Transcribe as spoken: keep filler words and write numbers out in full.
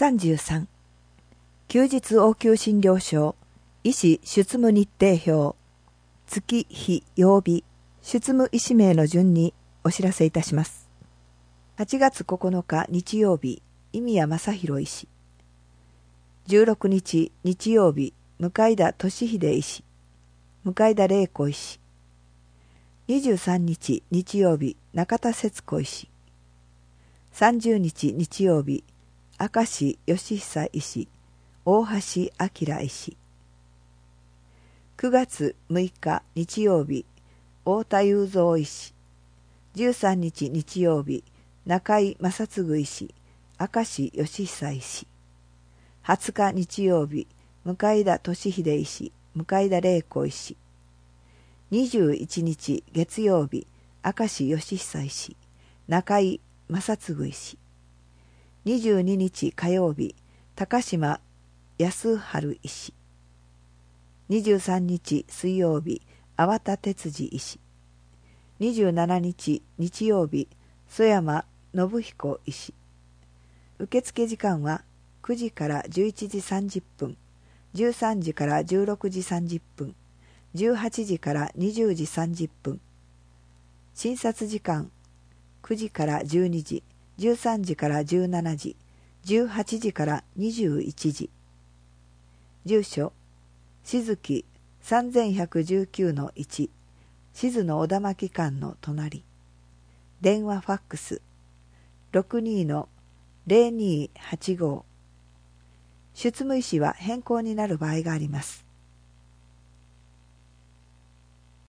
さんじゅうさん休日応急診療証医師出務日程表月日曜日出務医師名の順にお知らせいたします。はちがつここのか日曜日井宮正弘医師、じゅうろくにち日曜日向田俊秀医師、向田玲子医師、にじゅうさんにち日曜日中田節子医師、さんじゅうにち日曜日明石義久医師、大橋明医師、くがつむいか日曜日太田雄三医師、じゅうさんにち日曜日中井正嗣医師、明石義久医師、はつか日曜日向田俊秀医師、向田玲子医師、にじゅういちにち月曜日明石義久医師、中井正嗣医師、にじゅうににち火曜日高島康晴医師、にじゅうさんにち水曜日粟田哲司医師、にじゅうしちにち日曜日曽山信彦医師。受付時間はくじからじゅういちじさんじゅっぷん、じゅうさんじからじゅうろくじさんじゅっぷん、じゅうはちじからにじゅうじさんじゅっぷん。診察時間くじからじゅうにじ、じゅうさんじからじゅうしちじ、じゅうはちじからにじゅういちじ。住所静木 さんぜんひゃくじゅうきゅうのいち 静野小田巻館の隣。電話ファックス ろくに の ぜろにはちご。出務医師は変更になる場合があります。